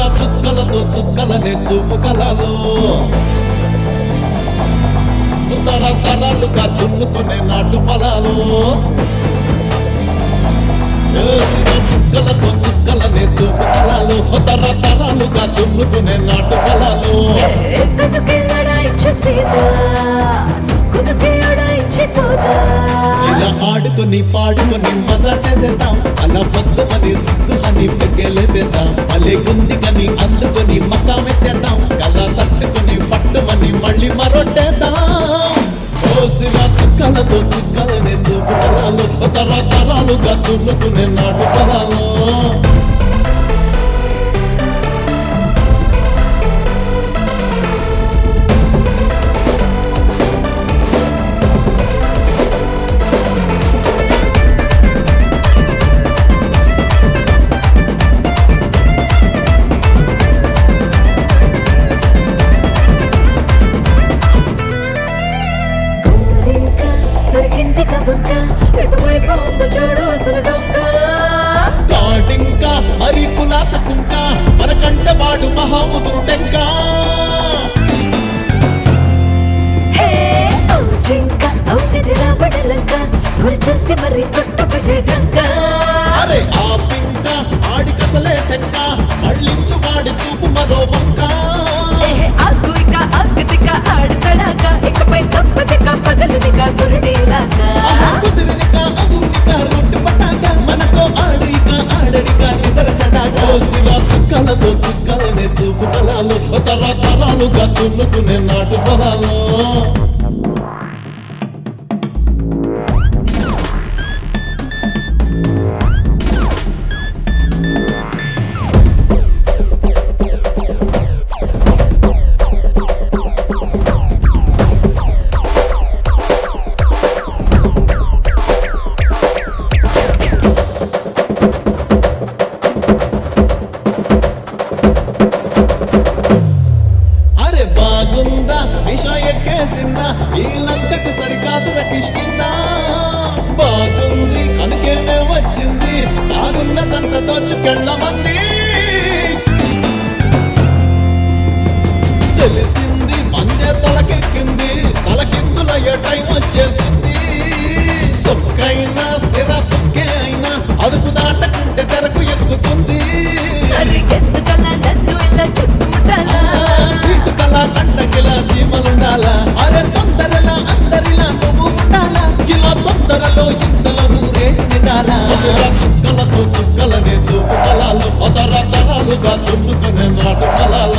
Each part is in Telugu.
చుక్కలతో చుక్కలనే చూపు కళలు తరతరాలుగా దున్నుకునే నాటు పొలాలు చుక్కలతో చుక్కలనే చూపు కళలు తరతరాలుగా దున్నుకునే నాటు పొలాలు ఇలా ఆడుకొని పాడుకొని మజా చేసేద్దాం అలా పొద్దుమని సిగ్గులని పెగ్గలేపేద్దాం మళ్ళీ గుందికని అందుకొని మకామెత్తేద్దాం కళ్ళ సట్టుకొని పట్టుమని మళ్ళీ మరొట్టేద్దాం ఓసిరా చుక్కలతో చుక్కలనే చూపు పొలాలు తరతరాలుగా దున్నుకునే నాటు పొలాలు కాటింకా మరి కులాసకుంకా మనకంటే వాడు మహాముదురు టెంకా అరే ఆ పింక ఆడి కసలే శంక మళ్ళించు వాడి చూపు మరో వంక కుదిరినిక అదునిక రొట్టు పట్టాక మనతో ఆడిక ఆడడిక నిద్ర చటాక ఓసిరా చుక్కలతో చుక్కలనే చూపు పొలాలు తరతరాలుగా దున్నుకునే నాటు పొలాలు బాగుందా దిశ ఎక్కేసిందా ఈ లంకకు సరికాదుర కిష్కిందా బాగుంది కనుకేమే వచ్చింది బాగున్న తండ్ర దోచుకెళ్ళ మంది తెలిసింది మందే తలకెక్కింది తలకిందులయ్యే టైం వచ్చేసింది సుక్కైనా సిర సుక్కే అయినా అదుపు దాటకుంటే తెరకు ఎక్కుతుంది స్వీట్ కళ కంటకిలా చీమలుండాలా అరే తొందరలా అందరిలా నువ్వు ఉండాలా ఇలా తొందరలో ఇంతలో ఊరే నిండాలా చుక్కలతో చుక్కలనే చూపు కళలు తరతరాలుగా దున్నుకునే నాటు పొలాలు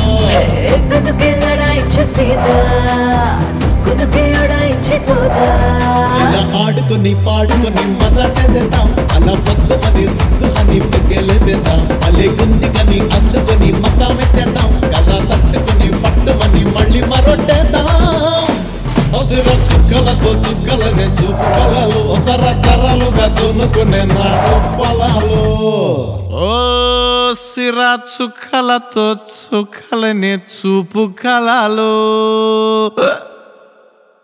ఇలా ఆడుకొని పాడుకొని మజా చేసేద్దాం అలా పొద్దుమని సిగ్గులని పెగ్గలేపేద్దాం మళ్ళీ గుందికని అందుకొని మకామెత్తేద్దాం కళ్ళ సట్టుకొని పట్టుమని మళ్ళీ మరొట్టేద్దాం హసిర చుక్కలతో చుక్కలనే చూపు కళలు తరతరాలుగా దున్నుకునే నాటు పొలాలు ఓ సిరా చుక్కలతో చుక్కలనే చూపు కళలు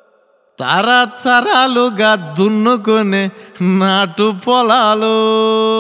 తరతరాలుగా దున్నుకునే నాటు పొలాలు